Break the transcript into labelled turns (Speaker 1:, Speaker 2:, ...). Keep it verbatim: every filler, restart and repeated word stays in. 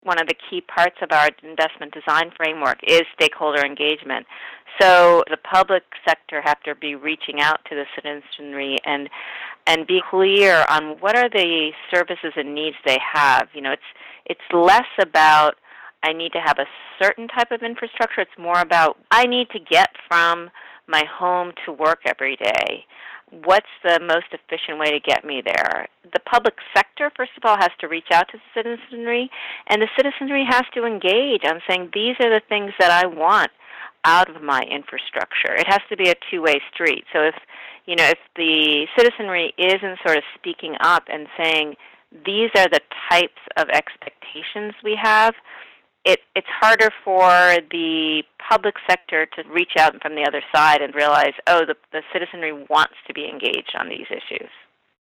Speaker 1: one of the key parts of our investment design framework is stakeholder engagement. So the public sector have to be reaching out to the citizenry and and be clear on what are the services and needs they have. You know, it's it's less about I need to have a certain type of infrastructure. It's more about I need to get from my home to work every day. What's the most efficient way to get me there? The public sector, first of all, has to reach out to the citizenry, and the citizenry has to engage on saying, these are the things that I want out of my infrastructure. It has to be a two-way street. So if, you know, if the citizenry isn't sort of speaking up and saying, these are the types of expectations we have, It, it's harder for the public sector to reach out from the other side and realize, oh, the, the citizenry wants to be engaged on these issues.